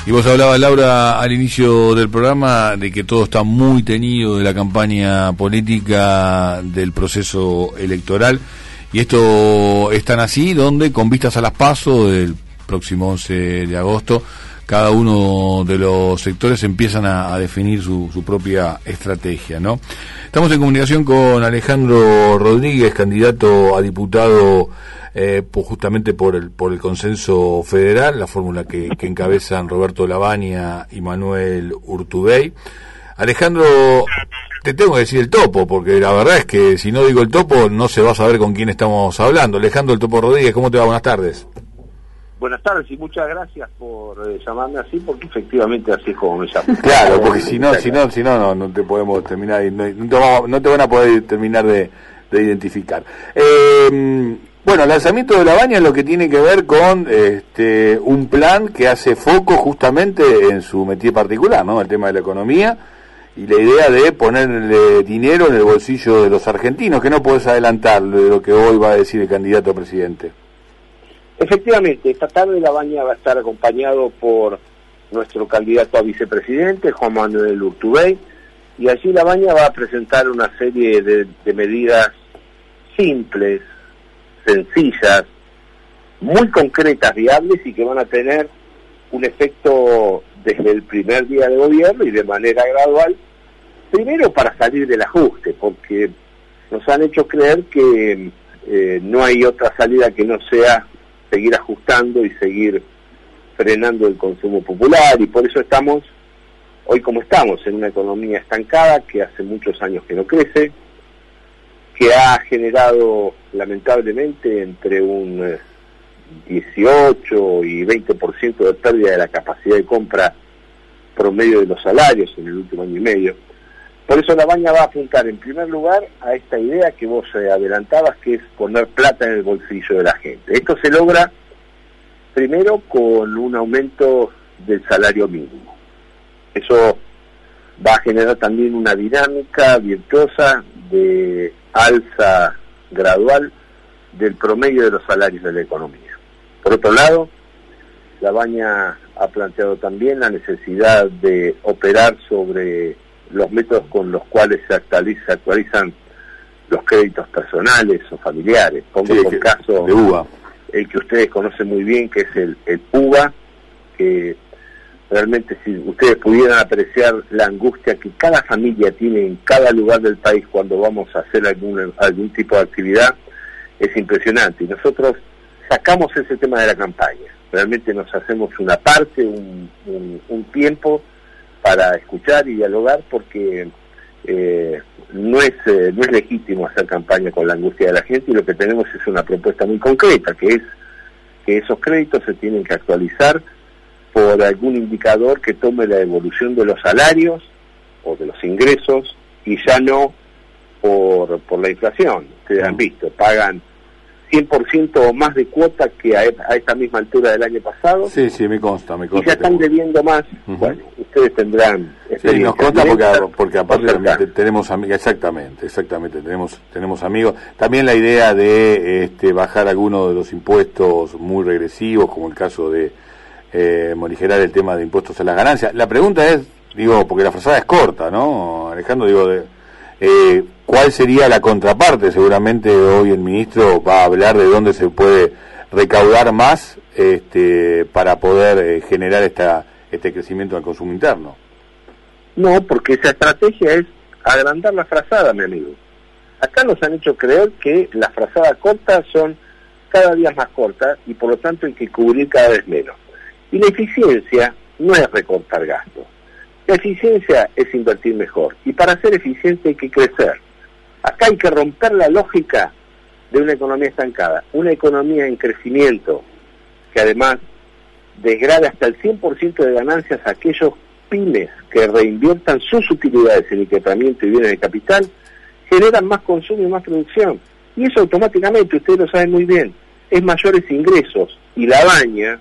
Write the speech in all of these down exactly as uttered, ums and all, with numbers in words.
Y vos hablabas, Laura, al inicio del programa de que todo está muy teñido de la campaña política del proceso electoral, y esto es tan así donde, con vistas a las PASO del próximo once de agosto, cada uno de los sectores empiezan a, a definir su, su propia estrategia, ¿no? Estamos en comunicación con Alejandro Rodríguez, candidato a diputado eh, pues justamente por el por el consenso federal, la fórmula que, que encabezan Roberto Lavagna y Manuel Urtubey. Alejandro, te tengo que decir el topo, porque la verdad es que si no digo el topo no se va a saber con quién estamos hablando. Alejandro el Topo Rodríguez, ¿cómo te va? Buenas tardes. Buenas tardes y muchas gracias por eh, llamarme así, porque efectivamente así es como me llamo. Claro, porque si no, si no, si no, no, no te podemos terminar, no, no, te vamos, no te van a poder terminar de, de identificar. Eh, bueno, el lanzamiento de Lavagna es lo que tiene que ver con este un plan que hace foco justamente en su métier particular, ¿no? El tema de la economía y la idea de ponerle dinero en el bolsillo de los argentinos, que no podés adelantar de lo que hoy va a decir el candidato a presidente. Efectivamente, esta tarde Lavagna va a estar acompañado por nuestro candidato a vicepresidente, Juan Manuel Urtubey, y allí Lavagna va a presentar una serie de, de medidas simples, sencillas, muy concretas, viables y que van a tener un efecto desde el primer día de gobierno y de manera gradual, primero para salir del ajuste, porque nos han hecho creer que eh, no hay otra salida que no sea seguir ajustando y seguir frenando el consumo popular, y por eso estamos hoy como estamos, en una economía estancada que hace muchos años que no crece, que ha generado lamentablemente entre un dieciocho y veinte por ciento de pérdida de la capacidad de compra promedio de los salarios en el último año y medio. Por eso Lavagna va a apuntar en primer lugar a esta idea que vos eh, adelantabas, que es poner plata en el bolsillo de la gente. Esto se logra primero con un aumento del salario mínimo. Eso va a generar también una dinámica virtuosa de alza gradual del promedio de los salarios de la economía. Por otro lado, Lavagna ha planteado también la necesidad de operar sobre los métodos con los cuales se, actualiza, se actualizan los créditos personales o familiares. Pongo sí, por caso de U V A, el que ustedes conocen muy bien, que es el, el U V A, que realmente si ustedes pudieran apreciar la angustia que cada familia tiene en cada lugar del país cuando vamos a hacer algún, algún tipo de actividad, es impresionante. Y nosotros sacamos ese tema de la campaña. Realmente nos hacemos una parte, un, un, un tiempo para escuchar y dialogar, porque eh, no es eh, no es legítimo hacer campaña con la angustia de la gente, y lo que tenemos es una propuesta muy concreta, que es que esos créditos se tienen que actualizar por algún indicador que tome la evolución de los salarios o de los ingresos, y ya no por, por la inflación. Ustedes han visto, pagan cien por ciento o más de cuota que a, a esta misma altura del año pasado. Sí, sí, me consta, me consta. Y ya están debiendo más. Uh-huh. Bueno, ustedes tendrán... Sí, nos consta porque, porque aparte también tenemos amigos, exactamente, exactamente, tenemos tenemos amigos. También la idea de este, bajar algunos de los impuestos muy regresivos, como el caso de eh, morigerar el tema de impuestos a las ganancias. La pregunta es, digo, porque la frazada es corta, ¿no, Alejandro? Digo, de... Eh, ¿cuál sería la contraparte? Seguramente hoy el ministro va a hablar de dónde se puede recaudar más este, para poder eh, generar esta, este crecimiento del consumo interno. No, porque esa estrategia es agrandar la frazada, mi amigo. Acá nos han hecho creer que las frazadas cortas son cada día más cortas y por lo tanto hay que cubrir cada vez menos. Y la eficiencia no es recortar gastos. La eficiencia es invertir mejor, y para ser eficiente hay que crecer. Acá hay que romper la lógica de una economía estancada, una economía en crecimiento, que además degrade hasta el cien por ciento de ganancias a aquellos pymes que reinviertan sus utilidades en equipamiento y bienes de capital, generan más consumo y más producción. Y eso automáticamente, ustedes lo saben muy bien, es mayores ingresos. Y Lavagna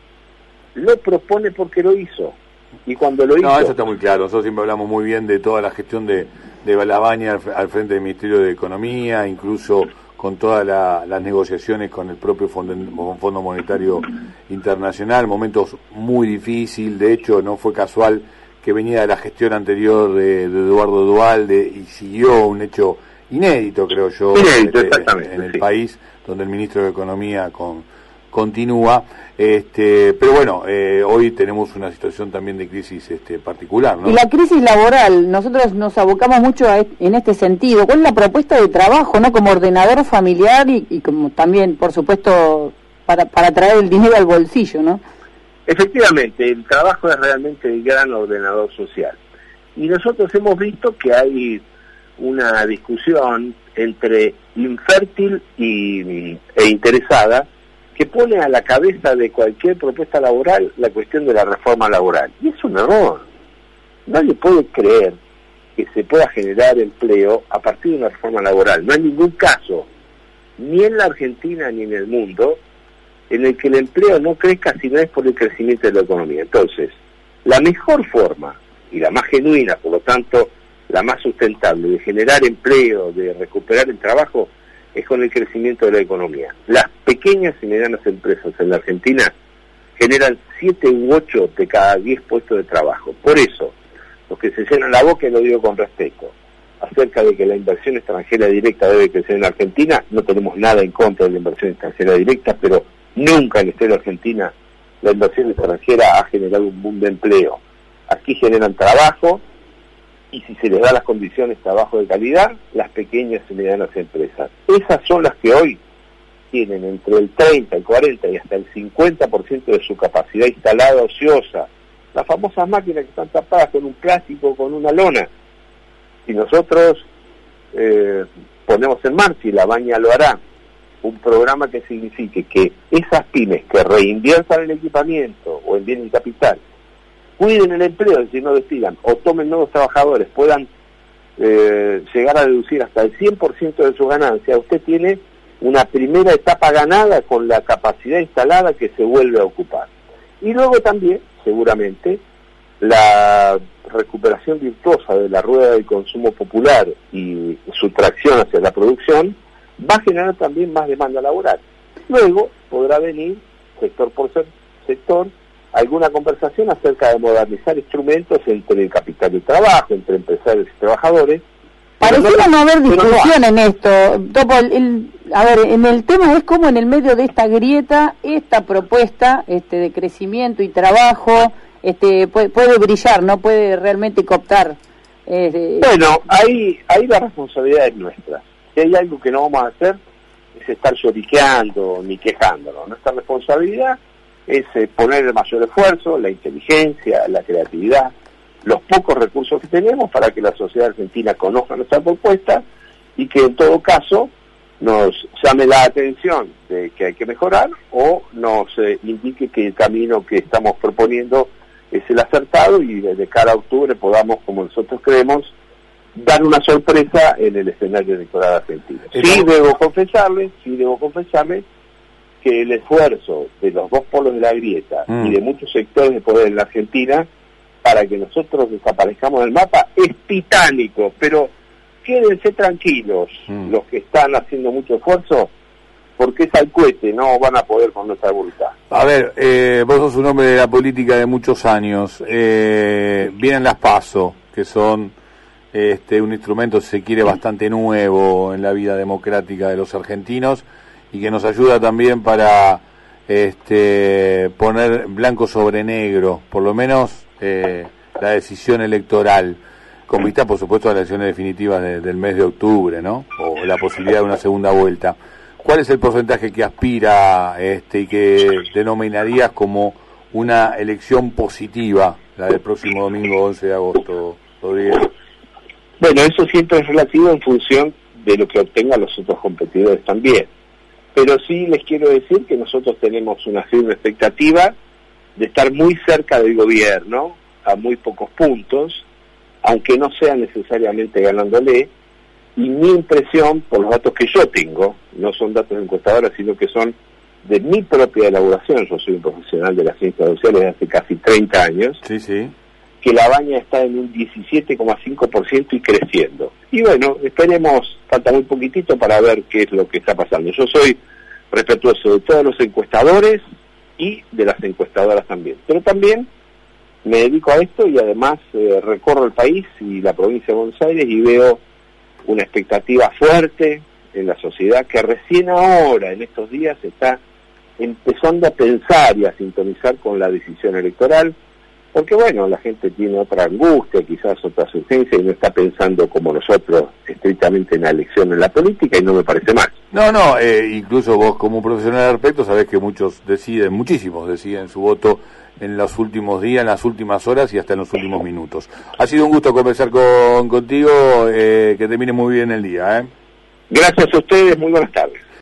lo propone porque lo hizo. Y cuando lo hizo... No, eso está muy claro. Nosotros siempre hablamos muy bien de toda la gestión de, de Lavagna al, al frente del Ministerio de Economía, incluso con todas la, las negociaciones con el propio Fondo, Fondo Monetario Internacional, momentos muy difíciles. De hecho, no fue casual que venía de la gestión anterior de, de Eduardo Duhalde y siguió un hecho inédito, creo yo, inédito, este, exactamente, en el sí. país, donde el ministro de Economía con, continúa. Este, pero bueno, eh, hoy tenemos una situación también de crisis este, particular, ¿no? Y la crisis laboral, nosotros nos abocamos mucho a, en este sentido. ¿Cuál es la propuesta de trabajo, no, como ordenador familiar y, y como también, por supuesto, para, para traer el dinero al bolsillo, ¿no? Efectivamente, el trabajo es realmente el gran ordenador social. Y nosotros hemos visto que hay una discusión entre infértil y, e interesada que pone a la cabeza de cualquier propuesta laboral la cuestión de la reforma laboral. Y es un error. Nadie puede creer que se pueda generar empleo a partir de una reforma laboral. No hay ningún caso, ni en la Argentina ni en el mundo, en el que el empleo no crezca si no es por el crecimiento de la economía. Entonces, la mejor forma, y la más genuina, por lo tanto, la más sustentable de generar empleo, de recuperar el trabajo, es con el crecimiento de la economía. Las pequeñas y medianas empresas en la Argentina generan siete u ocho de cada diez puestos de trabajo. Por eso, los que se llenan la boca, y lo digo con respeto, acerca de que la inversión extranjera directa debe crecer en la Argentina, no tenemos nada en contra de la inversión extranjera directa, pero nunca en la historia de Argentina la inversión extranjera ha generado un boom de empleo. Aquí generan trabajo, y si se les da las condiciones, trabajo de calidad, las pequeñas y medianas empresas. Esas son las que hoy tienen entre el treinta, el cuarenta y hasta el cincuenta por ciento de su capacidad instalada ociosa. Las famosas máquinas que están tapadas con un plástico, con una lona. Si nosotros eh, ponemos en marcha, y la Baña lo hará, un programa que signifique que esas pymes que reinviertan el equipamiento o en bienes y capital, cuiden el empleo, es decir, no despidan, o tomen nuevos trabajadores, puedan eh, llegar a deducir hasta el cien por ciento de su ganancia, usted tiene una primera etapa ganada con la capacidad instalada que se vuelve a ocupar. Y luego también, seguramente, la recuperación virtuosa de la rueda del consumo popular y su tracción hacia la producción va a generar también más demanda laboral. Luego podrá venir, sector por sector, alguna conversación acerca de modernizar instrumentos entre el capital y el trabajo, entre empresarios y trabajadores. Pareciera no haber discusión en esto, Topo. El, el, a ver, en el tema es como en el medio de esta grieta, esta propuesta este, de crecimiento y trabajo este, puede, puede brillar, no puede realmente cooptar. Eh, bueno, ahí, ahí la responsabilidad es nuestra. Si hay algo que no vamos a hacer, es estar lloriqueando ni quejándonos. Nuestra responsabilidad es eh, poner el mayor esfuerzo, la inteligencia, la creatividad, los pocos recursos que tenemos para que la sociedad argentina conozca nuestra propuesta y que en todo caso nos llame la atención de que hay que mejorar o nos eh, indique que el camino que estamos proponiendo es el acertado y de cara a octubre podamos, como nosotros creemos, dar una sorpresa en el escenario electoral argentino. Sí debo confesarles, sí debo confesarles que el esfuerzo de los dos polos de la grieta mm. y de muchos sectores de poder en la Argentina para que nosotros desaparezcamos del mapa es titánico, pero quédense tranquilos mm. los que están haciendo mucho esfuerzo, porque es al cohete, no van a poder con nuestra voluntad. A ver, eh, vos sos un hombre de la política de muchos años, eh, vienen las PASO, que son este, un instrumento, si se quiere, bastante nuevo en la vida democrática de los argentinos, y que nos ayuda también para este, poner blanco sobre negro, por lo menos eh, la decisión electoral, con vista, por supuesto, a las elecciones definitivas de, del mes de octubre, ¿no? O la posibilidad de una segunda vuelta. ¿Cuál es el porcentaje que aspira este, y que denominarías como una elección positiva, la del próximo domingo once de agosto, Rodríguez? Bueno, eso siempre es relativo en función de lo que obtengan los otros competidores también. Pero sí les quiero decir que nosotros tenemos una firme expectativa de estar muy cerca del gobierno, a muy pocos puntos, aunque no sea necesariamente ganándole, y mi impresión, por los datos que yo tengo, no son datos de encuestadoras, sino que son de mi propia elaboración, yo soy un profesional de las ciencias sociales desde hace casi treinta años, sí, sí. que la baña está en un diecisiete coma cinco por ciento y creciendo. Y bueno, esperemos, falta muy poquitito para ver qué es lo que está pasando. Yo soy respetuoso de todos los encuestadores y de las encuestadoras también, pero también me dedico a esto y además eh, recorro el país y la provincia de Buenos Aires y veo una expectativa fuerte en la sociedad que recién ahora, en estos días, está empezando a pensar y a sintonizar con la decisión electoral, porque bueno, la gente tiene otra angustia, quizás otra urgencia y no está pensando como nosotros estrictamente en la elección, en la política, y no me parece mal. No, no, eh, incluso vos como profesional al respecto sabés que muchos deciden, muchísimos deciden su voto en los últimos días, en las últimas horas y hasta en los últimos minutos. Ha sido un gusto conversar con contigo, eh, que termine muy bien el día. ¿eh? Gracias a ustedes, muy buenas tardes.